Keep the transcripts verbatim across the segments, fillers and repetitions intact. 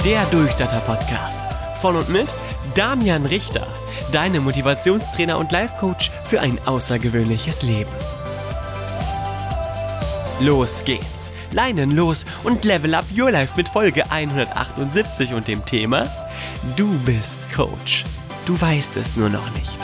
Der Durchstarter-Podcast von und mit Damian Richter, deine Motivationstrainer und Life-Coach für ein außergewöhnliches Leben. Los geht's, Leinen los und level up your life mit Folge hundertachtundsiebzig und dem Thema Du bist Coach, du weißt es nur noch nicht.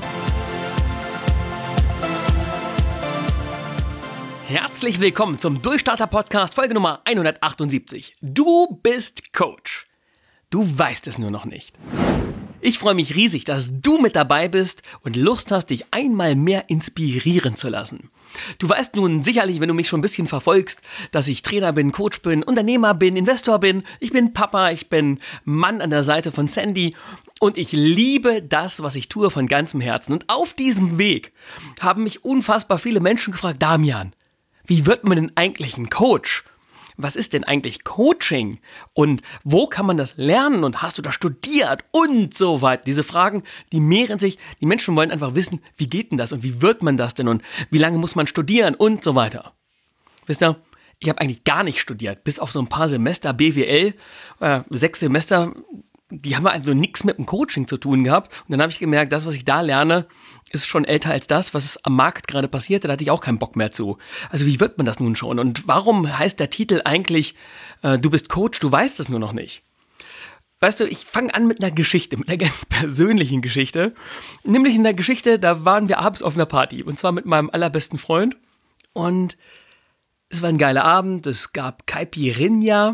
Herzlich willkommen zum Durchstarter-Podcast, Folge Nummer hundertachtundsiebzig. Du bist Coach. Du weißt es nur noch nicht. Ich freue mich riesig, dass du mit dabei bist und Lust hast, dich einmal mehr inspirieren zu lassen. Du weißt nun sicherlich, wenn du mich schon ein bisschen verfolgst, dass ich Trainer bin, Coach bin, Unternehmer bin, Investor bin. Ich bin Papa, ich bin Mann an der Seite von Sandy und ich liebe das, was ich tue von ganzem Herzen. Und auf diesem Weg haben mich unfassbar viele Menschen gefragt, Damian, wie wird man denn eigentlich ein Coach? Was ist denn eigentlich Coaching? Und wo kann man das lernen? Und hast du das studiert? Und so weiter. Diese Fragen, die mehren sich. Die Menschen wollen einfach wissen, wie geht denn das? Und wie wird man das denn? Und wie lange muss man studieren? Und so weiter. Wisst ihr, ich habe eigentlich gar nicht studiert. Bis auf so ein paar Semester B W L, äh, sechs Semester, die haben also nichts mit dem Coaching zu tun gehabt. Und dann habe ich gemerkt, das, was ich da lerne, ist schon älter als das, was am Markt gerade passiert. Da hatte ich auch keinen Bock mehr zu. Also wie wird man das nun schon? Und warum heißt der Titel eigentlich, äh, du bist Coach, du weißt es nur noch nicht? Weißt du, ich fange an mit einer Geschichte, mit einer ganz persönlichen Geschichte. Nämlich in der Geschichte, da waren wir abends auf einer Party. Und zwar mit meinem allerbesten Freund. Und es war ein geiler Abend. Es gab Caipirinha.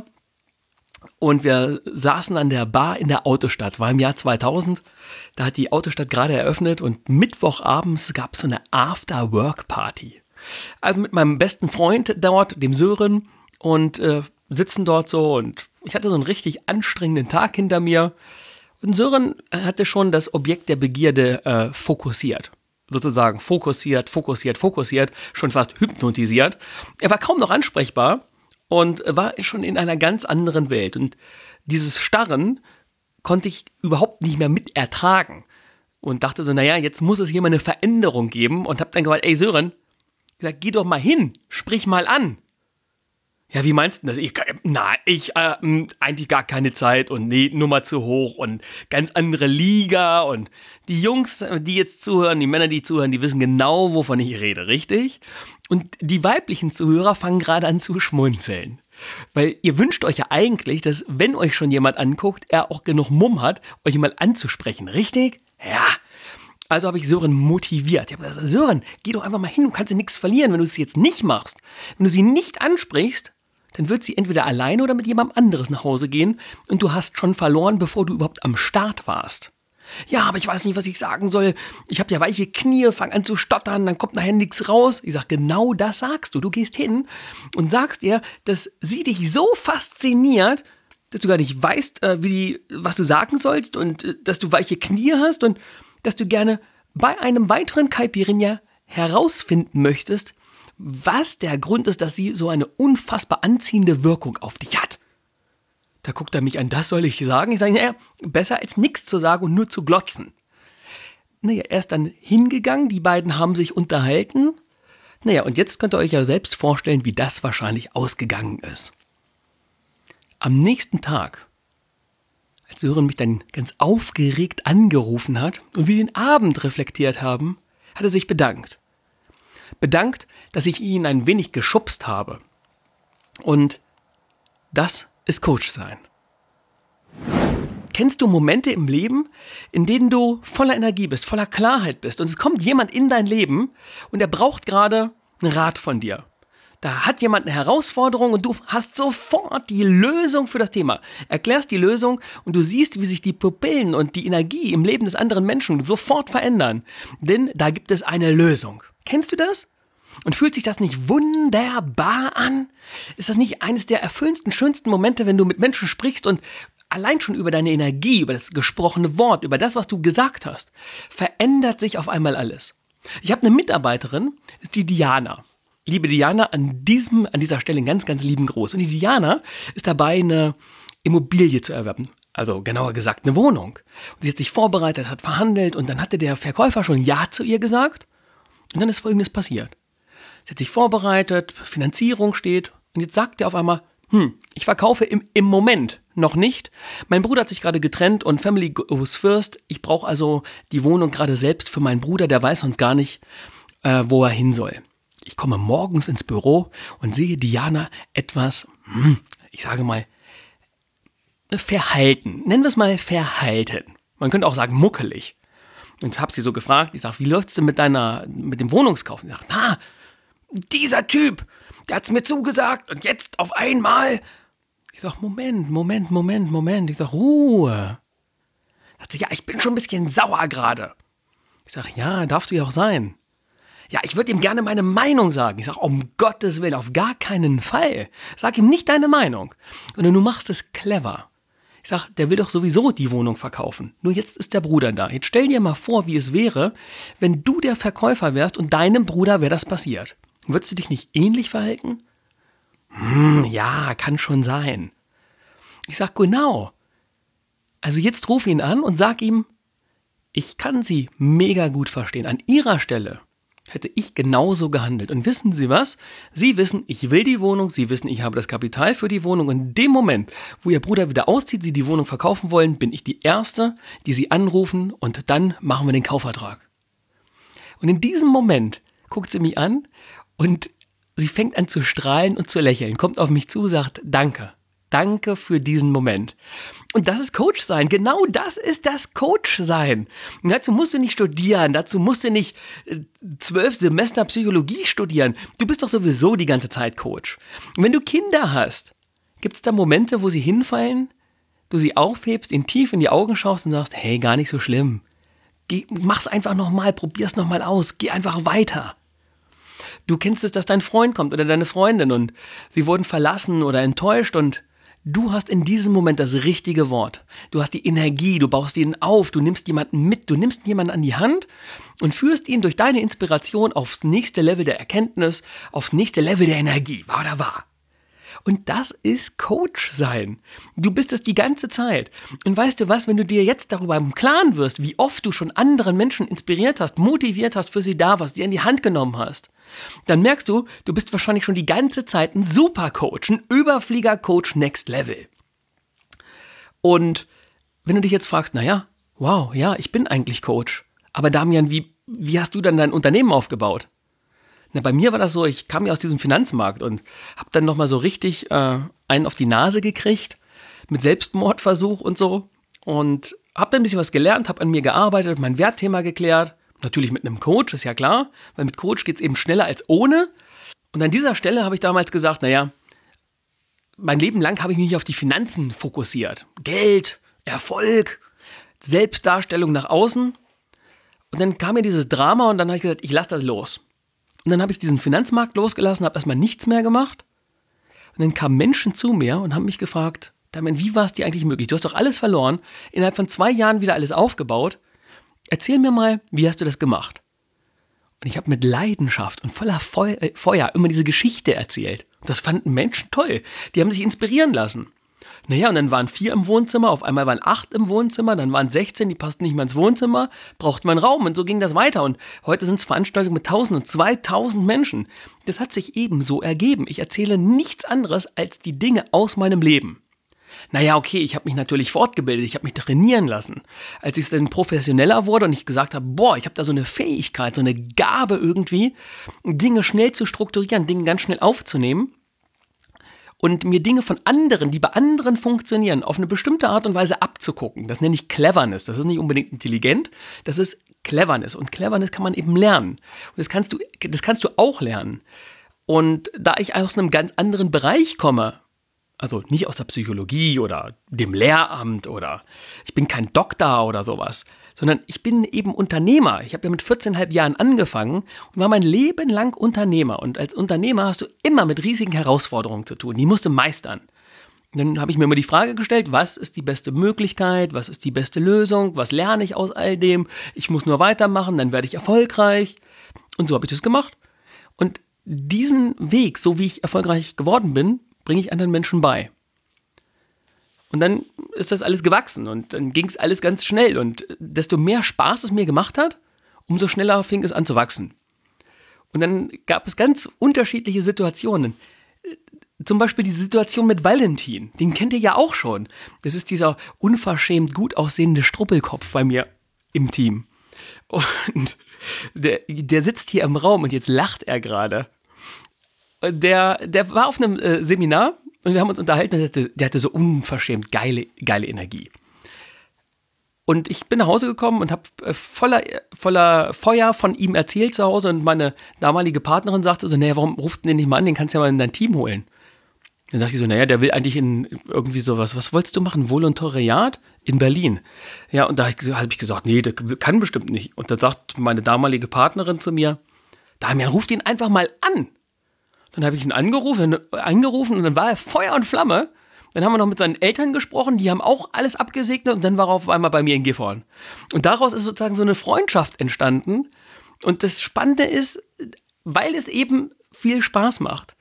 Und wir saßen an der Bar in der Autostadt, war im Jahr zweitausend, da hat die Autostadt gerade eröffnet und mittwochabends gab es so eine After-Work-Party. Also mit meinem besten Freund dort, dem Sören, und äh, sitzen dort so und ich hatte so einen richtig anstrengenden Tag hinter mir und Sören hatte schon das Objekt der Begierde äh, fokussiert. Sozusagen fokussiert, fokussiert, fokussiert, schon fast hypnotisiert. Er war kaum noch ansprechbar. Und war schon in einer ganz anderen Welt. Und dieses Starren konnte ich überhaupt nicht mehr mit ertragen. Und dachte so, naja, jetzt muss es hier mal eine Veränderung geben. Und hab dann gesagt, ey Sören, gesagt, geh doch mal hin, sprich mal an. Ja, wie meinst du das? Ich, na, ich, äh, eigentlich gar keine Zeit und nee, Nummer zu hoch und ganz andere Liga. Und die Jungs, die jetzt zuhören, die Männer, die zuhören, die wissen genau, wovon ich rede, richtig? Und die weiblichen Zuhörer fangen gerade an zu schmunzeln. Weil ihr wünscht euch ja eigentlich, dass, wenn euch schon jemand anguckt, er auch genug Mumm hat, euch mal anzusprechen, richtig? Ja. Also habe ich Sören motiviert. Ich habe gesagt, Sören, geh doch einfach mal hin, du kannst ja nichts verlieren, wenn du es jetzt nicht machst. Wenn du sie nicht ansprichst, dann wird sie entweder alleine oder mit jemandem anderes nach Hause gehen und du hast schon verloren, bevor du überhaupt am Start warst. Ja, aber ich weiß nicht, was ich sagen soll. Ich habe ja weiche Knie, fang an zu stottern, dann kommt nachher nichts raus. Ich sage, genau das sagst du. Du gehst hin und sagst ihr, dass sie dich so fasziniert, dass du gar nicht weißt, wie die, was du sagen sollst und dass du weiche Knie hast und dass du gerne bei einem weiteren Caipirinha herausfinden möchtest, was der Grund ist, dass sie so eine unfassbar anziehende Wirkung auf dich hat. Da guckt er mich an, das soll ich sagen? Ich sage, naja, besser als nichts zu sagen und nur zu glotzen. Naja, er ist dann hingegangen, die beiden haben sich unterhalten. Naja, und jetzt könnt ihr euch ja selbst vorstellen, wie das wahrscheinlich ausgegangen ist. Am nächsten Tag, als Sören mich dann ganz aufgeregt angerufen hat und wir den Abend reflektiert haben, hat er sich bedankt. Bedankt, dass ich ihn ein wenig geschubst habe. Und das ist Coach sein. Kennst du Momente im Leben, in denen du voller Energie bist, voller Klarheit bist und es kommt jemand in dein Leben und er braucht gerade einen Rat von dir? Da hat jemand eine Herausforderung und du hast sofort die Lösung für das Thema. Erklärst die Lösung und du siehst, wie sich die Pupillen und die Energie im Leben des anderen Menschen sofort verändern. Denn da gibt es eine Lösung. Kennst du das? Und fühlt sich das nicht wunderbar an? Ist das nicht eines der erfüllendsten, schönsten Momente, wenn du mit Menschen sprichst und allein schon über deine Energie, über das gesprochene Wort, über das, was du gesagt hast, verändert sich auf einmal alles. Ich habe eine Mitarbeiterin, ist die Diana. Liebe Diana, an, diesem, an dieser Stelle einen ganz, ganz lieben Gruß. Und die Diana ist dabei, eine Immobilie zu erwerben. Also genauer gesagt, eine Wohnung. Und sie hat sich vorbereitet, hat verhandelt und dann hatte der Verkäufer schon Ja zu ihr gesagt. Und dann ist Folgendes passiert. Sie hat sich vorbereitet, Finanzierung steht und jetzt sagt er auf einmal, hm, ich verkaufe im, im Moment noch nicht. Mein Bruder hat sich gerade getrennt und Family goes first. Ich brauche also die Wohnung gerade selbst für meinen Bruder, der weiß sonst gar nicht, äh, wo er hin soll. Ich komme morgens ins Büro und sehe Diana etwas, hm, ich sage mal, verhalten. Nennen wir es mal verhalten. Man könnte auch sagen muckelig. Und habe sie so gefragt, ich sage, wie läuft's denn mit deiner, mit dem Wohnungskauf? Und sie sagt, na, dieser Typ, der hat's mir zugesagt und jetzt auf einmal. Ich sage, Moment, Moment, Moment, Moment. Ich sage, Ruhe. Sagt sie, ja, ich bin schon ein bisschen sauer gerade. Ich sage, ja, darfst du ja auch sein. Ja, ich würde ihm gerne meine Meinung sagen. Ich sage, um Gottes Willen, auf gar keinen Fall. Sag ihm nicht deine Meinung, sondern du machst es clever. Ich sage, der will doch sowieso die Wohnung verkaufen. Nur jetzt ist der Bruder da. Jetzt stell dir mal vor, wie es wäre, wenn du der Verkäufer wärst und deinem Bruder wäre das passiert. Würdest du dich nicht ähnlich verhalten? Hm, ja, kann schon sein. Ich sage, genau. Also jetzt ruf ihn an und sag ihm, ich kann Sie mega gut verstehen. An Ihrer Stelle hätte ich genauso gehandelt. Und wissen Sie was? Sie wissen, ich will die Wohnung, Sie wissen, ich habe das Kapital für die Wohnung. Und in dem Moment, wo Ihr Bruder wieder auszieht, Sie die Wohnung verkaufen wollen, bin ich die Erste, die Sie anrufen und dann machen wir den Kaufvertrag. Und in diesem Moment guckt sie mich an und sie fängt an zu strahlen und zu lächeln, kommt auf mich zu, sagt Danke. Danke für diesen Moment. Und das ist Coach sein. Genau das ist das Coach sein. Und dazu musst du nicht studieren. Dazu musst du nicht äh, zwölf Semester Psychologie studieren. Du bist doch sowieso die ganze Zeit Coach. Und wenn du Kinder hast, gibt es da Momente, wo sie hinfallen, du sie aufhebst, ihnen tief in die Augen schaust und sagst, hey, gar nicht so schlimm. Geh, mach's einfach nochmal, probier's nochmal aus. Geh einfach weiter. Du kennst es, dass dein Freund kommt oder deine Freundin und sie wurden verlassen oder enttäuscht und du hast in diesem Moment das richtige Wort. Du hast die Energie, du baust ihn auf, du nimmst jemanden mit, du nimmst jemanden an die Hand und führst ihn durch deine Inspiration aufs nächste Level der Erkenntnis, aufs nächste Level der Energie. Wahr oder wahr? Und das ist Coach sein. Du bist es die ganze Zeit. Und weißt du was, wenn du dir jetzt darüber im Klaren wirst, wie oft du schon anderen Menschen inspiriert hast, motiviert hast, für sie da warst, sie in die Hand genommen hast, dann merkst du, du bist wahrscheinlich schon die ganze Zeit ein Supercoach, ein Überflieger-Coach Next Level. Und wenn du dich jetzt fragst, naja, wow, ja, ich bin eigentlich Coach. Aber Damian, wie, wie hast du dann dein Unternehmen aufgebaut? Na, bei mir war das so, ich kam ja aus diesem Finanzmarkt und habe dann nochmal so richtig äh, einen auf die Nase gekriegt mit Selbstmordversuch und so und habe dann ein bisschen was gelernt, habe an mir gearbeitet, mein Wertthema geklärt. Natürlich mit einem Coach, ist ja klar, weil mit Coach geht es eben schneller als ohne. Und an dieser Stelle habe ich damals gesagt, naja, mein Leben lang habe ich mich auf die Finanzen fokussiert. Geld, Erfolg, Selbstdarstellung nach außen. Und dann kam mir dieses Drama und dann habe ich gesagt, ich lasse das los. Und dann habe ich diesen Finanzmarkt losgelassen, habe erstmal nichts mehr gemacht. Und dann kamen Menschen zu mir und haben mich gefragt, Damian, wie war es dir eigentlich möglich? Du hast doch alles verloren, innerhalb von zwei Jahren wieder alles aufgebaut. Erzähl mir mal, wie hast du das gemacht? Und ich habe mit Leidenschaft und voller Feu- äh, Feuer immer diese Geschichte erzählt. Und das fanden Menschen toll. Die haben sich inspirieren lassen. Naja, und dann waren vier im Wohnzimmer, auf einmal waren acht im Wohnzimmer, dann waren sechzehn, die passten nicht mehr ins Wohnzimmer, brauchten man Raum und so ging das weiter. Und heute sind es Veranstaltungen mit tausend und zweitausend Menschen. Das hat sich eben so ergeben. Ich erzähle nichts anderes als die Dinge aus meinem Leben. Naja, okay, ich habe mich natürlich fortgebildet, ich habe mich trainieren lassen. Als ich dann professioneller wurde und ich gesagt habe, boah, ich habe da so eine Fähigkeit, so eine Gabe irgendwie, Dinge schnell zu strukturieren, Dinge ganz schnell aufzunehmen und mir Dinge von anderen, die bei anderen funktionieren, auf eine bestimmte Art und Weise abzugucken. Das nenne ich Cleverness. Das ist nicht unbedingt intelligent, das ist Cleverness. Und Cleverness kann man eben lernen. Und das kannst du, das kannst du auch lernen. Und da ich aus einem ganz anderen Bereich komme, also nicht aus der Psychologie oder dem Lehramt oder ich bin kein Doktor oder sowas, sondern ich bin eben Unternehmer. Ich habe ja mit vierzehn Komma fünf Jahren angefangen und war mein Leben lang Unternehmer. Und als Unternehmer hast du immer mit riesigen Herausforderungen zu tun. Die musst du meistern. Und dann habe ich mir immer die Frage gestellt, was ist die beste Möglichkeit, was ist die beste Lösung, was lerne ich aus all dem? Ich muss nur weitermachen, dann werde ich erfolgreich. Und so habe ich das gemacht. Und diesen Weg, so wie ich erfolgreich geworden bin, bringe ich anderen Menschen bei. Und dann ist das alles gewachsen und dann ging es alles ganz schnell und desto mehr Spaß es mir gemacht hat, umso schneller fing es an zu wachsen. Und dann gab es ganz unterschiedliche Situationen. zum Beispiel die Situation mit Valentin, den kennt ihr ja auch schon. Das ist dieser unverschämt gut aussehende Struppelkopf bei mir im Team. Und der, der sitzt hier im Raum und jetzt lacht er gerade. Der, der war auf einem äh, Seminar und wir haben uns unterhalten und der hatte, der hatte so unverschämt geile, geile Energie. Und ich bin nach Hause gekommen und habe voller, voller Feuer von ihm erzählt zu Hause und meine damalige Partnerin sagte so, naja, warum rufst du den nicht mal an, den kannst du ja mal in dein Team holen. Dann dachte ich so, naja, der will eigentlich in irgendwie sowas, was wolltest du machen, Volontariat in Berlin? Ja, und da habe ich, hab ich gesagt, nee, der kann bestimmt nicht. Und dann sagt meine damalige Partnerin zu mir, Damian, ruf ihn einfach mal an. Dann habe ich ihn angerufen, angerufen und dann war er Feuer und Flamme. Dann haben wir noch mit seinen Eltern gesprochen, die haben auch alles abgesegnet und dann war er auf einmal bei mir in Gifhorn. Und daraus ist sozusagen so eine Freundschaft entstanden. Und das Spannende ist, weil es eben viel Spaß macht,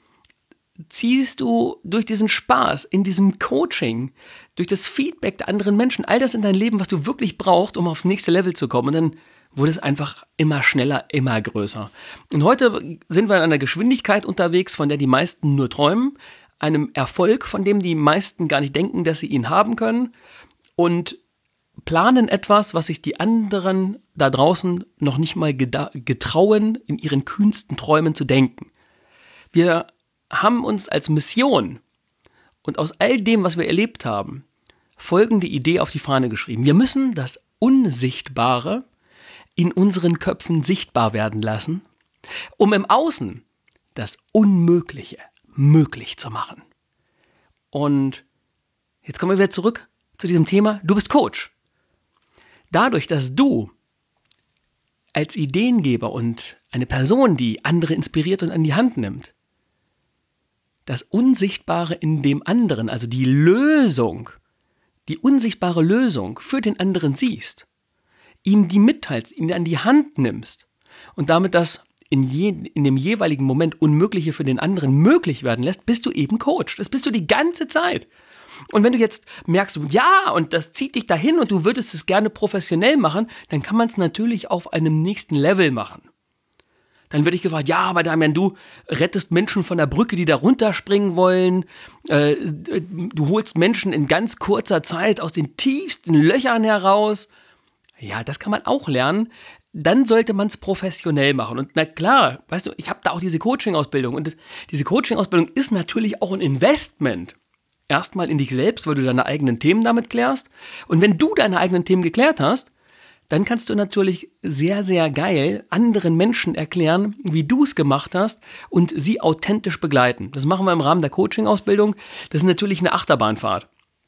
ziehst du durch diesen Spaß, in diesem Coaching, durch das Feedback der anderen Menschen, all das in dein Leben, was du wirklich brauchst, um aufs nächste Level zu kommen. Und dann wurde es einfach immer schneller, immer größer. Und heute sind wir in einer Geschwindigkeit unterwegs, von der die meisten nur träumen, einem Erfolg, von dem die meisten gar nicht denken, dass sie ihn haben können und planen etwas, was sich die anderen da draußen noch nicht mal getrauen, in ihren kühnsten Träumen zu denken. Wir haben uns als Mission und aus all dem, was wir erlebt haben, folgende Idee auf die Fahne geschrieben. Wir müssen das Unsichtbare in unseren Köpfen sichtbar werden lassen, um im Außen das Unmögliche möglich zu machen. Und jetzt kommen wir wieder zurück zu diesem Thema, du bist Coach. Dadurch, dass du als Ideengeber und eine Person, die andere inspiriert und an die Hand nimmt, das Unsichtbare in dem anderen, also die Lösung, die unsichtbare Lösung für den anderen siehst, ihm die mitteilst, ihn an die Hand nimmst und damit das in, je, in dem jeweiligen Moment Unmögliche für den anderen möglich werden lässt, bist du eben Coach. Das bist du die ganze Zeit. Und wenn du jetzt merkst, ja, und das zieht dich dahin und du würdest es gerne professionell machen, dann kann man es natürlich auf einem nächsten Level machen. Dann werde ich gefragt, ja, aber Damian, du rettest Menschen von der Brücke, die da runterspringen wollen. Äh, du holst Menschen in ganz kurzer Zeit aus den tiefsten Löchern heraus. Ja, das kann man auch lernen. Dann sollte man es professionell machen. Und na klar, weißt du, ich habe da auch diese Coaching-Ausbildung. Und diese Coaching-Ausbildung ist natürlich auch ein Investment. Erstmal in dich selbst, weil du deine eigenen Themen damit klärst. Und wenn du deine eigenen Themen geklärt hast, dann kannst du natürlich sehr, sehr geil anderen Menschen erklären, wie du es gemacht hast und sie authentisch begleiten. Das machen wir im Rahmen der Coaching-Ausbildung. Das ist natürlich eine Achterbahnfahrt.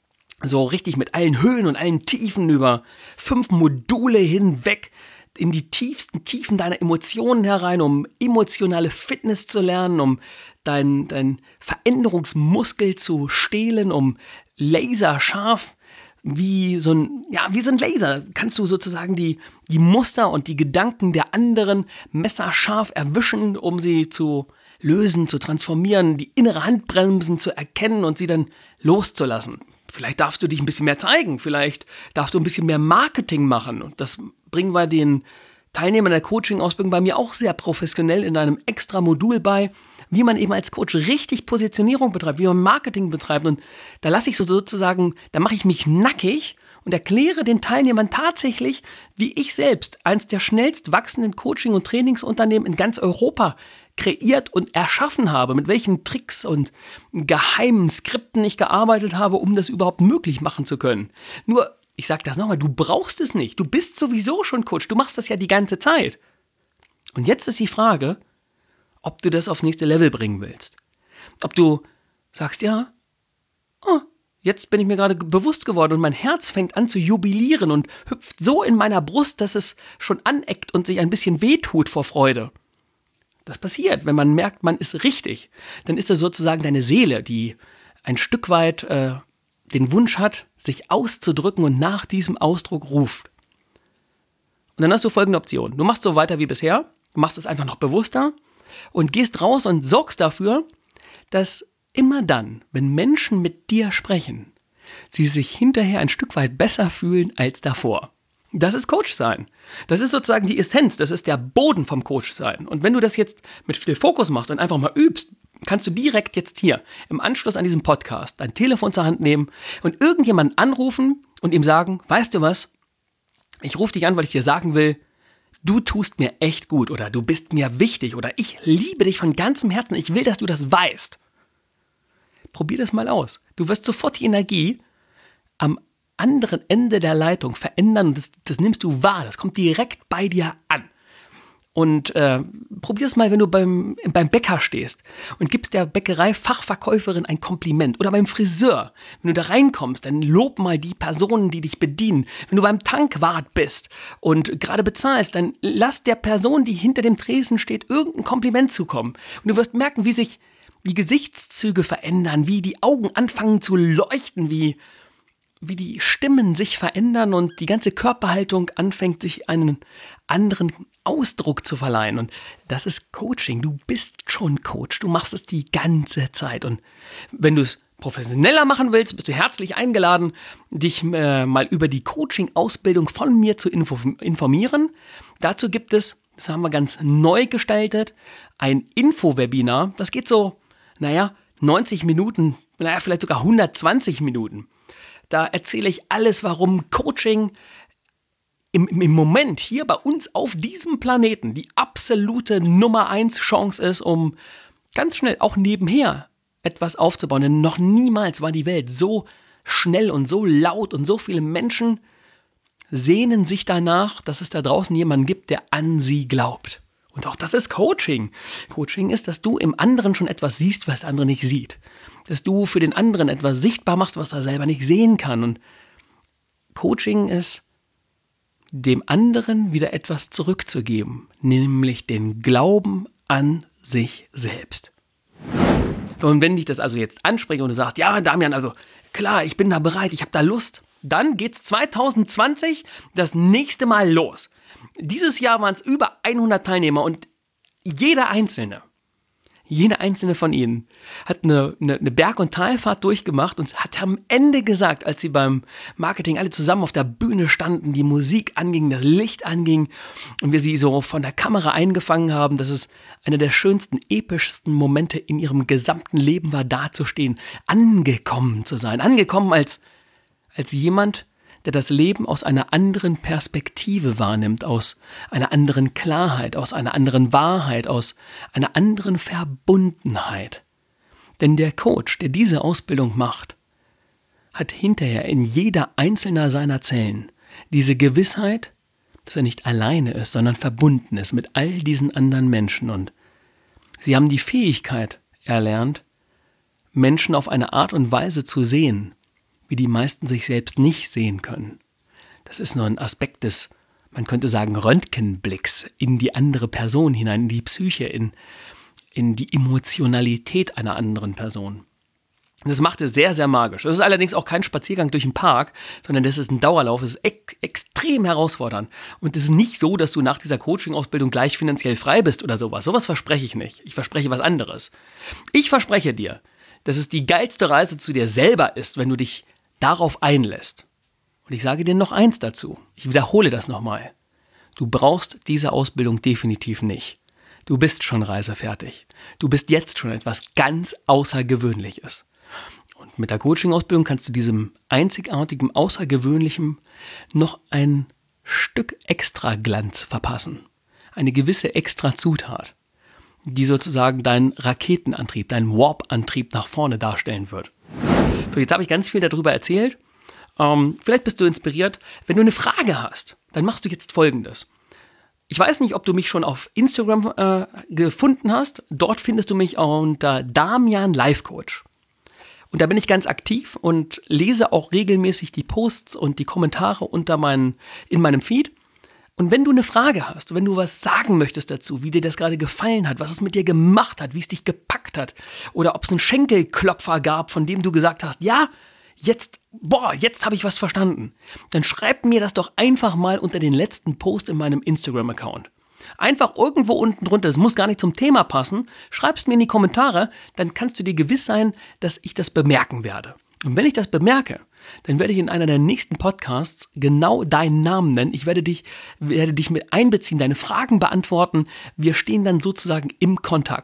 So richtig mit allen Höhen und allen Tiefen über fünf Module hinweg in die tiefsten Tiefen deiner Emotionen herein, um emotionale Fitness zu lernen, um dein, dein Veränderungsmuskel zu stehlen, um laserscharf wie so ein, ja, wie so ein Laser kannst du sozusagen die, die Muster und die Gedanken der anderen messerscharf erwischen, um sie zu lösen, zu transformieren, die innere Handbremsen zu erkennen und sie dann loszulassen. Vielleicht darfst du dich ein bisschen mehr zeigen, vielleicht darfst du ein bisschen mehr Marketing machen und das bringen wir den Teilnehmern der Coaching-Ausbildung bei mir auch sehr professionell in einem extra Modul bei, wie man eben als Coach richtig Positionierung betreibt, wie man Marketing betreibt. Und da lasse ich so sozusagen, da mache ich mich nackig und erkläre den Teilnehmern tatsächlich, wie ich selbst eins der schnellst wachsenden Coaching- und Trainingsunternehmen in ganz Europa kreiert und erschaffen habe, mit welchen Tricks und geheimen Skripten ich gearbeitet habe, um das überhaupt möglich machen zu können. Nur, ich sage das nochmal, du brauchst es nicht. Du bist sowieso schon Coach. Du machst das ja die ganze Zeit. Und jetzt ist die Frage, ob du das aufs nächste Level bringen willst. Ob du sagst, ja, oh, jetzt bin ich mir gerade bewusst geworden und mein Herz fängt an zu jubilieren und hüpft so in meiner Brust, dass es schon aneckt und sich ein bisschen wehtut vor Freude. Das passiert, wenn man merkt, man ist richtig. Dann ist das sozusagen deine Seele, die ein Stück weit äh, den Wunsch hat, sich auszudrücken und nach diesem Ausdruck ruft. Und dann hast du folgende Option. Du machst so weiter wie bisher, du machst es einfach noch bewusster und gehst raus und sorgst dafür, dass immer dann, wenn Menschen mit dir sprechen, sie sich hinterher ein Stück weit besser fühlen als davor. Das ist Coach-Sein. Das ist sozusagen die Essenz, das ist der Boden vom Coach-Sein. Und wenn du das jetzt mit viel Fokus machst und einfach mal übst, kannst du direkt jetzt hier im Anschluss an diesen Podcast dein Telefon zur Hand nehmen und irgendjemanden anrufen und ihm sagen, weißt du was, ich rufe dich an, weil ich dir sagen will, du tust mir echt gut oder du bist mir wichtig oder ich liebe dich von ganzem Herzen, ich will, dass du das weißt. Probier das mal aus. Du wirst sofort die Energie am anderen Ende der Leitung verändern und das, das nimmst du wahr, das kommt direkt bei dir an. Und äh, probier es mal, wenn du beim, beim Bäcker stehst und gibst der Bäckerei-Fachverkäuferin ein Kompliment oder beim Friseur. Wenn du da reinkommst, dann lob mal die Personen, die dich bedienen. Wenn du beim Tankwart bist und gerade bezahlst, dann lass der Person, die hinter dem Tresen steht, irgendein Kompliment zukommen. Und du wirst merken, wie sich die Gesichtszüge verändern, wie die Augen anfangen zu leuchten, wie, wie die Stimmen sich verändern und die ganze Körperhaltung anfängt, sich einen anderen Ausdruck zu verleihen. Und das ist Coaching. Du bist schon Coach. Du machst es die ganze Zeit. Und wenn du es professioneller machen willst, bist du herzlich eingeladen, dich äh, mal über die Coaching-Ausbildung von mir zu info- informieren. Dazu gibt es, das haben wir ganz neu gestaltet, ein Info-Webinar. Das geht so, naja, neunzig Minuten, naja, vielleicht sogar hundertzwanzig Minuten. Da erzähle ich alles, warum Coaching Im, im Moment hier bei uns auf diesem Planeten die absolute Nummer eins Chance ist, um ganz schnell auch nebenher etwas aufzubauen. Denn noch niemals war die Welt so schnell und so laut und so viele Menschen sehnen sich danach, dass es da draußen jemanden gibt, der an sie glaubt. Und auch das ist Coaching. Coaching ist, dass du im anderen schon etwas siehst, was der andere nicht sieht. Dass du für den anderen etwas sichtbar machst, was er selber nicht sehen kann. Und Coaching ist, dem anderen wieder etwas zurückzugeben, nämlich den Glauben an sich selbst. So, und wenn dich das also jetzt anspricht und du sagst, ja Damian, also klar, ich bin da bereit, ich habe da Lust, dann geht's zwanzig zwanzig das nächste Mal los. Dieses Jahr waren es über hundert Teilnehmer und jeder Einzelne, jeder Einzelne von ihnen hat eine, eine, eine Berg- und Talfahrt durchgemacht und hat am Ende gesagt, als sie beim Marketing alle zusammen auf der Bühne standen, die Musik anging, das Licht anging und wir sie so von der Kamera eingefangen haben, dass es einer der schönsten, epischsten Momente in ihrem gesamten Leben war, dazustehen, angekommen zu sein. Angekommen als, als jemand, der das Leben aus einer anderen Perspektive wahrnimmt, aus einer anderen Klarheit, aus einer anderen Wahrheit, aus einer anderen Verbundenheit. Denn der Coach, der diese Ausbildung macht, hat hinterher in jeder einzelnen seiner Zellen diese Gewissheit, dass er nicht alleine ist, sondern verbunden ist mit all diesen anderen Menschen. Und sie haben die Fähigkeit erlernt, Menschen auf eine Art und Weise zu sehen, wie die meisten sich selbst nicht sehen können. Das ist nur ein Aspekt des, man könnte sagen, Röntgenblicks in die andere Person hinein, in die Psyche, in, in die Emotionalität einer anderen Person. Das macht es sehr, sehr magisch. Das ist allerdings auch kein Spaziergang durch den Park, sondern das ist ein Dauerlauf, das ist ex- extrem herausfordernd. Und es ist nicht so, dass du nach dieser Coaching-Ausbildung gleich finanziell frei bist oder sowas. Sowas verspreche ich nicht. Ich verspreche was anderes. Ich verspreche dir, dass es die geilste Reise zu dir selber ist, wenn du dich darauf einlässt. Und ich sage dir noch eins dazu. Ich wiederhole das nochmal. Du brauchst diese Ausbildung definitiv nicht. Du bist schon reisefertig. Du bist jetzt schon etwas ganz Außergewöhnliches. Und mit der Coaching-Ausbildung kannst du diesem einzigartigen, Außergewöhnlichen noch ein Stück Extraglanz verpassen. Eine gewisse Extrazutat, die sozusagen deinen Raketenantrieb, deinen Warp-Antrieb nach vorne darstellen wird. So, jetzt habe ich ganz viel darüber erzählt. Ähm, vielleicht bist du inspiriert. Wenn du eine Frage hast, dann machst du jetzt Folgendes. Ich weiß nicht, ob du mich schon auf Instagram äh, gefunden hast. Dort findest du mich unter Damian Life Coach. Und da bin ich ganz aktiv und lese auch regelmäßig die Posts und die Kommentare unter meinen, in meinem Feed. Und wenn du eine Frage hast, wenn du was sagen möchtest dazu, wie dir das gerade gefallen hat, was es mit dir gemacht hat, wie es dich gepackt hat, oder ob es einen Schenkelklopfer gab, von dem du gesagt hast, ja, jetzt, boah, jetzt habe ich was verstanden, dann schreib mir das doch einfach mal unter den letzten Post in meinem Instagram-Account. Einfach irgendwo unten drunter, das muss gar nicht zum Thema passen, schreib's mir in die Kommentare, dann kannst du dir gewiss sein, dass ich das bemerken werde. Und wenn ich das bemerke, dann werde ich in einer der nächsten Podcasts genau deinen Namen nennen. Ich werde dich, werde dich mit einbeziehen, deine Fragen beantworten. Wir stehen dann sozusagen im Kontakt.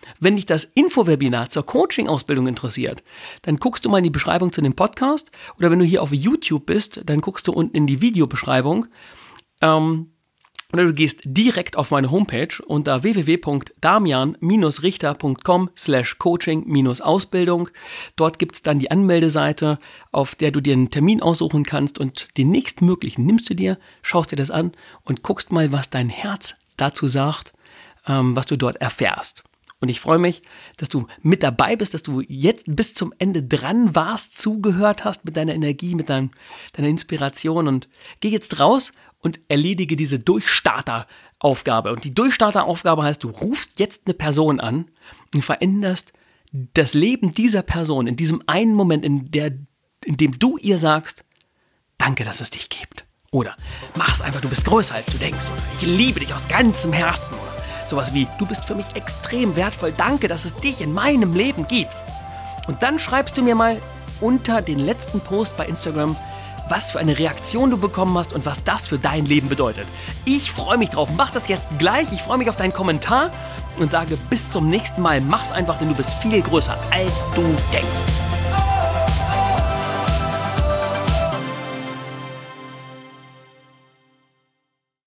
Wenn dich das Infowebinar zur Coaching-Ausbildung interessiert, dann guckst du mal in die Beschreibung zu dem Podcast oder wenn du hier auf YouTube bist, dann guckst du unten in die Videobeschreibung ähm, oder du gehst direkt auf meine Homepage unter w w w punkt damian richter punkt com slash coaching Ausbildung. Dort gibt es dann die Anmeldeseite, auf der du dir einen Termin aussuchen kannst und den nächstmöglichen nimmst du dir, schaust dir das an und guckst mal, was dein Herz dazu sagt, ähm, was du dort erfährst. Und ich freue mich, dass du mit dabei bist, dass du jetzt bis zum Ende dran warst, zugehört hast mit deiner Energie, mit dein, deiner Inspiration und geh jetzt raus und erledige diese Durchstarter-Aufgabe. Und die Durchstarter-Aufgabe heißt, du rufst jetzt eine Person an und veränderst das Leben dieser Person in diesem einen Moment, in, der, in dem du ihr sagst, danke, dass es dich gibt. Oder mach's einfach, du bist größer, als du denkst. Oder ich liebe dich aus ganzem Herzen. Oder sowas wie, du bist für mich extrem wertvoll, danke, dass es dich in meinem Leben gibt. Und dann schreibst du mir mal unter den letzten Post bei Instagram, was für eine Reaktion du bekommen hast und was das für dein Leben bedeutet. Ich freue mich drauf. Mach das jetzt gleich. Ich freue mich auf deinen Kommentar und sage bis zum nächsten Mal. Mach's einfach, denn du bist viel größer, als du denkst.